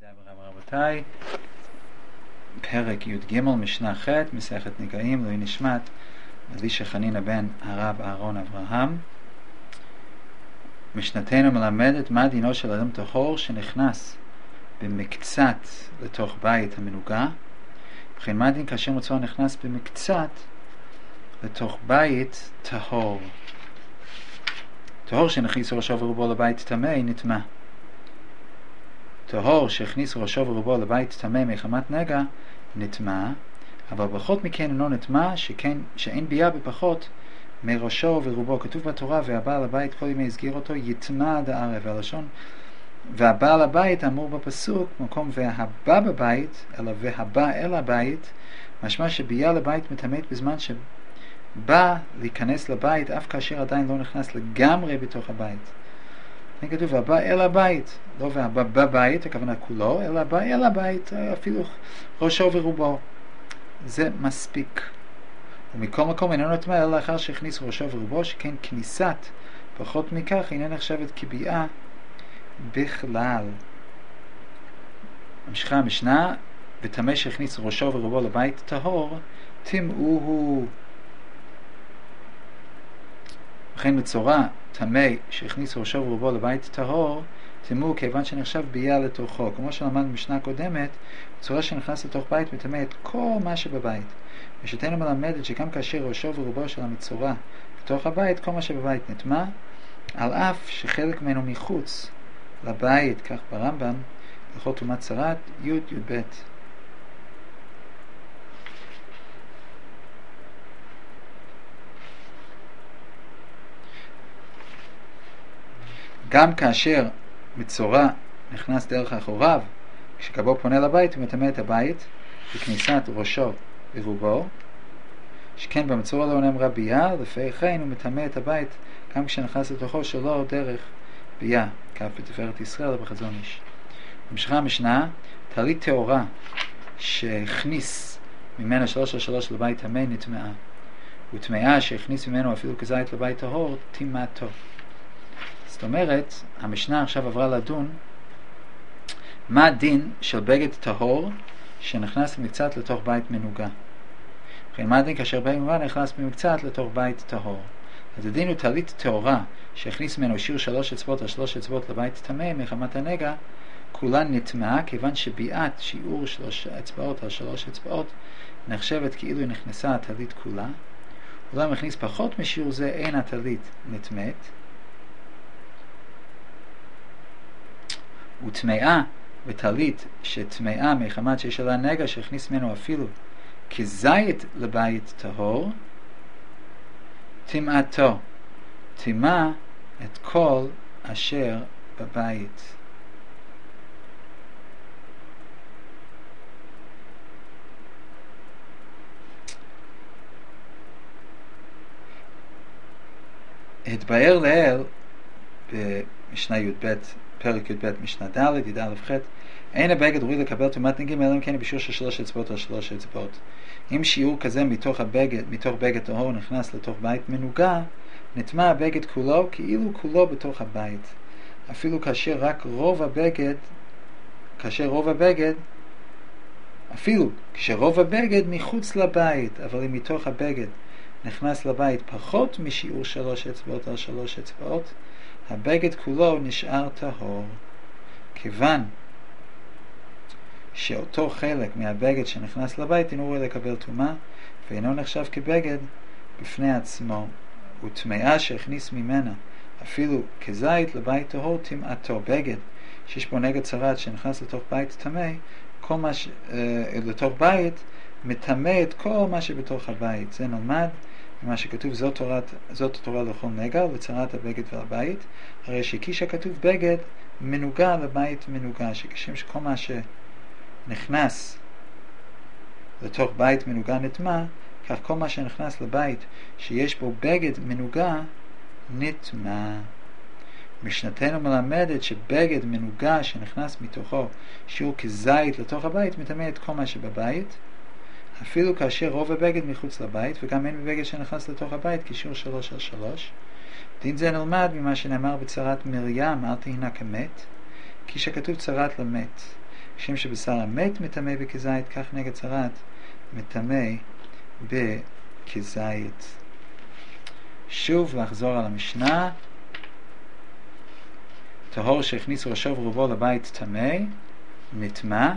רבותיי, פרק י"ג משנה ח' מסכת נגעים. לעילוי נשמת אלישע חנינא בן הרב אהרון אברהם. משנתנו מלמדת מה דינו של אדם טהור שנכנס במקצת לתוך בית המנוגה. וכן מה דין כאשר מצורע נכנס במקצת לתוך בית טהור. טהור שנכניס ראשו ורובו לבית טמא נטמא. טהור שהכניס ראשו ורובו לבית טמא מחמת נגע נטמא, אבל פחות מכן אינו נטמא, שאין ביאה בפחות מראשו ורובו. כתוב בתורה והבעל הבית כל ימי הסגיר אותו יטמא עד הערב. הלשון והבעל הבית אמור בפסוק מקום והבא בבית אלא והבא אל הבית, משמע שביאה לבית מטמאת בזמן שבא להיכנס לבית אף כאשר עדיין לא נכנס לגמרי בתוך הבית. כתוב והבא אל הבית, לא והבא בבית, הכוונה כולו, אלא הבא אל הבית, אפילו ראשו ורובו. זה מספיק. ומכל מקום אינו נטמא אלא לאחר שהכניס ראשו ורובו, שכן כניסת פחות מכך אינה נחשבת כביאה בכלל. ממשיכה המשנה, וטמא שהכניס ראשו ורובו לבית טהור, טמאוהו. וכן מצורע טמא שהכניס ראשו ורובו לבית טהור, טמאו כיוון שנחשב ביאה לתוכו. כמו שלמדנו במשנה קודמת, מצורע שנכנס לתוך בית מטמא את כל מה שבבית. משנתנו מלמדת שגם כאשר ראשו ורובו של המצורע בתוך הבית, כל מה שבבית נטמא, על אף שחלק ממנו מחוץ לבית, כך ברמב"ם, הלכות טומאת צרת י"ב. גם כאשר מצורע נכנס דרך אחוריו, כשקבו פונה לבית הוא מטמא את הבית בכניסת ראשו ורובו, שכן במצורע לא נאמרה ביאה, לפי כן הוא מטמא את הבית גם כשנכנס לתוכו שלא דרך ביאה, כף בתפארת ישראל ובחזון איש. ממשיכה המשנה, טלית טהורה שהכניס ממנו 3 לבית טמא נטמאה, וטמאה שהכניס ממנו אפילו כזית לבית טהור טמאתו. זאת אומרת, המשנה עכשיו עברה לדון מה הדין של בגד טהור שנכנס במקצת לתוך בית מנוגה. וכן מה הדין כאשר בגד מנוגה נכנס במקצת לתוך בית טהור. אז הדין הוא טלית טהורה שהכניס ממנו שיר 3 אצבעות על 3 אצבעות לבית טמא מחמת הנגע, כולן נטמאה, כיוון שביאת שיעור 3 אצבעות על 3 אצבעות נחשבת כאילו היא נכנסה הטלית כולה. אולם הכניס פחות משיעור זה, אין הטלית נטמאת. וטמאה וטלית שטמאה מחמת שיש עליה נגע שהכניס ממנו אפילו כזית לבית טהור, טמאתו, טמא את כל אשר בבית. התבאר לעיל במשנה י"ב, פרק י"ב משנה ד' י"א ח', אין הבגד ראוי לקבל טומאת נגעים אלא אם כן בשיעור של 3 אצבעות על 3 אצבעות. אם שיעור כזה מתוך בגד טהור נכנס לתוך בית מנוגה, נטמא הבגד כולו כאילו כולו בתוך הבית, אפילו כאשר רוב הבגד מחוץ לבית. אבל אם מתוך הבגד נכנס לבית פחות משיעור 3 אצבעות על 3 אצבעות, הבגד כולו נשאר טהור, כיוון שאותו חלק מהבגד שנכנס לבית אינו ראוי לקבל טומאה ואינו נחשב כבגד בפני עצמו. וטמאה שהכניס ממנה אפילו כזית לבית טהור טמאתו. בגד שיש בו נגע צרת שנכנס לתוך בית טמא, לתוך בית מטמא את כל מה שבתוך הבית. זה נלמד ממה שכתוב זאת התורה לכל נגע וצרת הבגד והבית, הרי שכיש הכתוב בגד מנוגה לבית מנוגה, שכשם שכל מה שנכנס לתוך בית מנוגה נטמא, כך כל מה שנכנס לבית שיש בו בגד מנוגה נטמא. משנתנו מלמדת שבגד מנוגה שנכנס מתוכו שיעור כזית לתוך הבית מטמא את כל מה שבבית, אפילו כאשר רוב הבגד מחוץ לבית, וגם אין בבגד שנכנס לתוך הבית כשיעור 3 על 3. דין זה נלמד ממה שנאמר בצרת מרים, אל תהינה כמת, כי שכתוב צרת למת. כשם שבשר המת מטמא בכזית, כך נגד צרת מטמא בכזית. שוב לחזור על המשנה. טהור שהכניס ראשו ורובו לבית טמא, נטמא,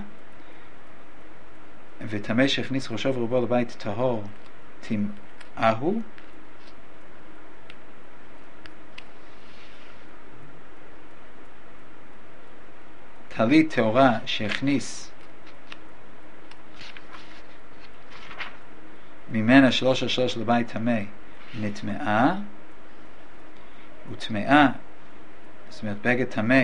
וטמא שהכניס ראשו ורובו לבית טהור, טמאהו. טלית טהורה שהכניס ממנה 3 לבית טמא, נטמאה, וטמאה, זאת אומרת בגד טמא,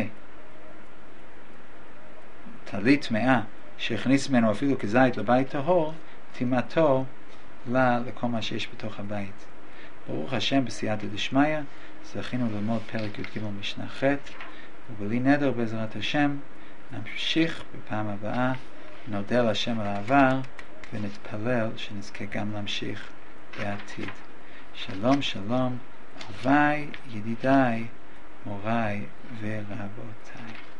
טלית טמאה שהכניס ממנו אפילו כזית לבית טהור, טמאתו לכל מה שיש בתוך הבית. ברוך השם, בסייעתא דשמיא, זכינו ללמוד פרק י"ג משנה ח', ובלי נדר בעזרת השם נמשיך בפעם הבאה. נודה להשם על העבר ונתפלל שנזכה גם להמשיך בעתיד. שלום שלום, אהוביי, ידידיי, מוריי ורבותיי.